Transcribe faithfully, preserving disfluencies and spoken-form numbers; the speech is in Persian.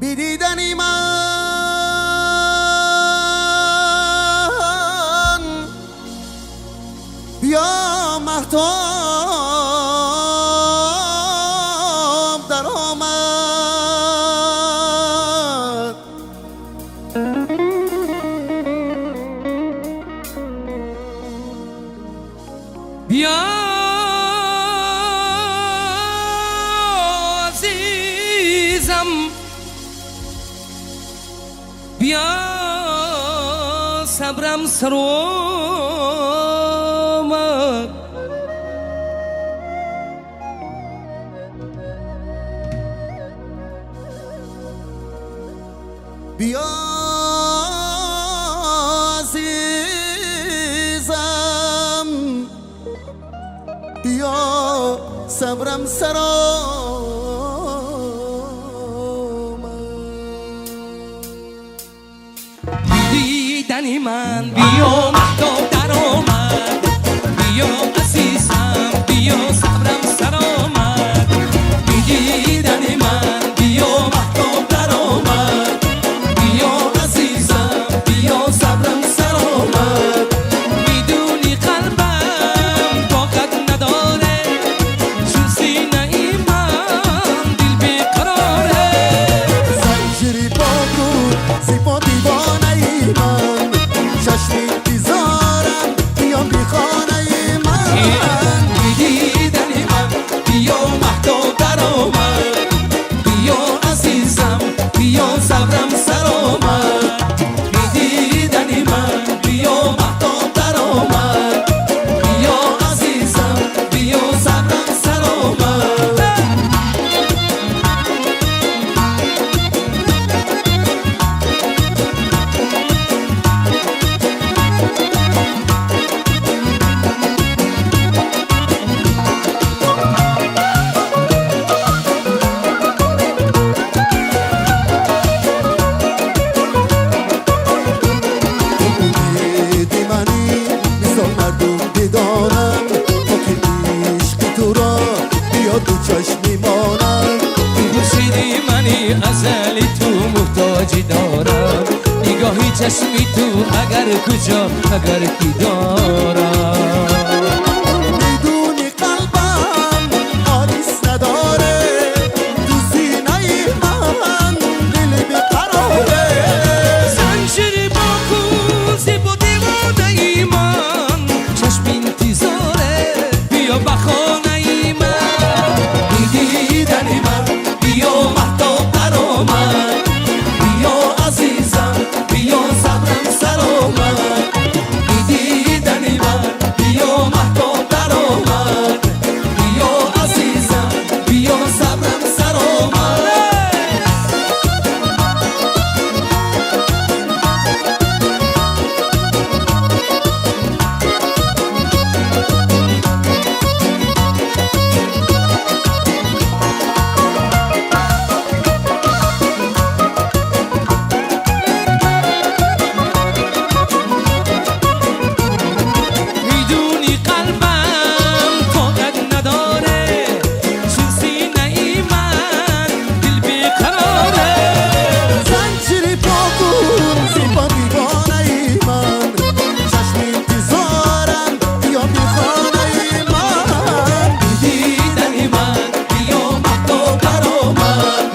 بیدیدنی من بیا مهتاب در آمد بیا عزیزم بیا صبرم سر آمد بیا عزیزم بیا صبرم سر دیدنی من بیا مهتاب در آمد بیا عزیزم بیا صبرم سر آمد دیدنی من بیا مهتاب در آمد بیا عزیزم بیا صبرم سر آمد میدونی قلبم طاقت نداره چون سینه ای من دل بیقراره زنجیری پا کن زیبا دیوانه ای من چشم انتظارم بیام بی خانه ای من دیدنی من بیا مهتاب در آمد بیا عزیزم بیا صبرم سر آمد دیدنی من بیا مهتاب در آمد بیا عزیزم بیا صبرم سر آمد دیدی منی مثل مردم دیدانم تا که عشق تو را بیا تو چشمی مانم خورشیدی منی ازلی تو محتاجی دارم نگاهی چشمی تو اگر کجا اگر کی دارم میدونی قلبم آلیس نداره تو سینه من دل بیقراره زنجیری با کن زیبا دیوانه ای من چشم انتظاره بیا بخانه ای من دیدنی من بیا مهتاب در آمد بیا عزیزم بیا صبرم سر آمد دیدنی من بیا مهتاب در آمد بیا عزیزم بیا صبرم سر آمد میدونی قلبم طاقت نداره چون سینه ای من دل بیقراره زنجیری پا کن زیبا دیوانه ای من چشم انتظارم بیا بی خانه ای من دیدنی من بیا مهتاب در آمد